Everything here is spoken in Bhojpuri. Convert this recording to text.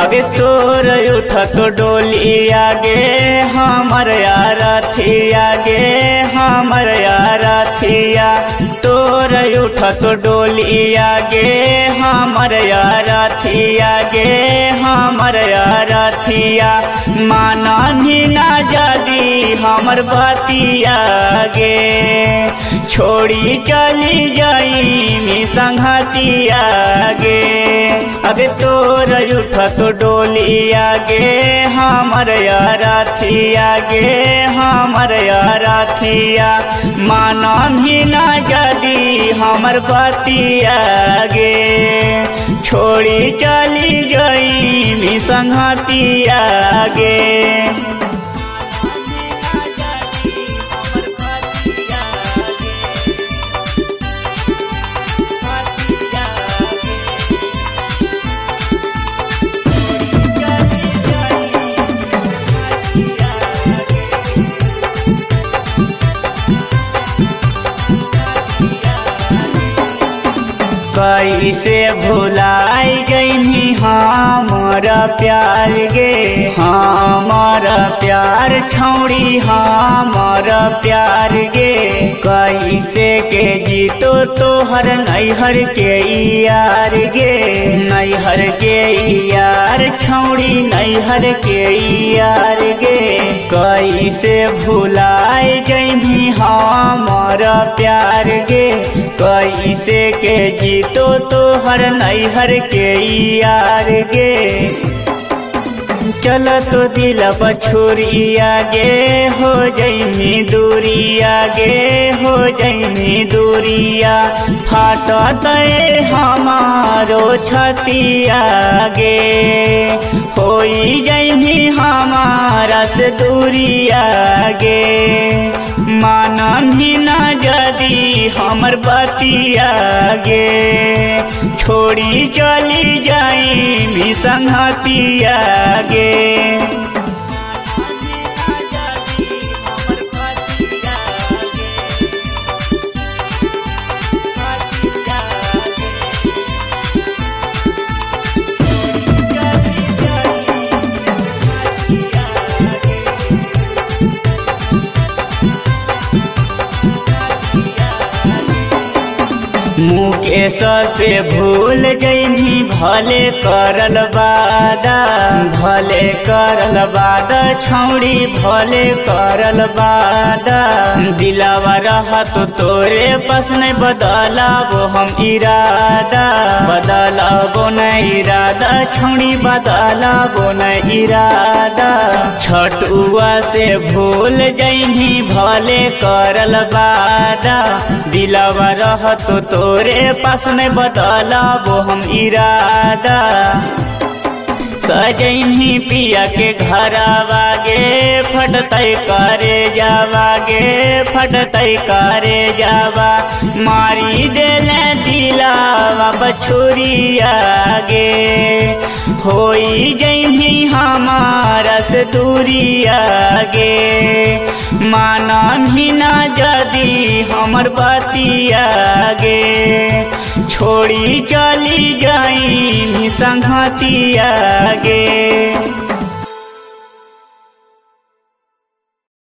अगे तोर उठ तो डोली आगे हमर रथिया गे हमर रथिया तोर उठ तो डोली आगे हमर रथिया गे हमर रथिया माना भी ना जदी हमर बतिया गे छोड़ी चली जाई संगतिया गे अबे तोर उठ तो डोली आगे हमर रथिया गे हमर रथिया माना भी ना जदी हमर बतिया गे छोड़ी चली जाई संगतिया गे कैसे भुलाई गई हमर प्यार गे हमर प्यार छौड़ी हमर प्यार गे कैसे के जीतो तोहर नैहर के यार गे नैहर के यार छौड़ी नैहर के यार गे कैसे भुलाई गई हमर प्यार गे कैसे के जीतो तोहर नैहर के यार गे चल तो दिल बछुरिया गे हो जैनी दूरिया गे हो जैनी दूरिया फाटत हमारो छतिया गे होई जैनी हमारा से दूरिया गे माना भी ना जदी हमर बतिया गे छोड़ी चली जाई संगतिया गे मुकेश से भूल जैनी भले करल वादा भले करल वादा छौड़ी भले करल वादा दिलावा रहत तोरे पास नहीं बदलाबो हम इरादा बदलाबो नहीं इरादा छौड़ी बदलाबो नहीं इरादा छटुआ से भूल जैनी भले करल वादा दिलावा रहत तोरे पास में बदलाबो हम इरादा सजैनी पिया के घरवा गे फटतै करे जावा गे फटतै करे जावा मारी देले दिलावा बछुरिया गे होई जैनी हमारा से दूरिया गे माना भी ना जदी हमर बतिया गे छोड़ी चली जाई संगतिया गे।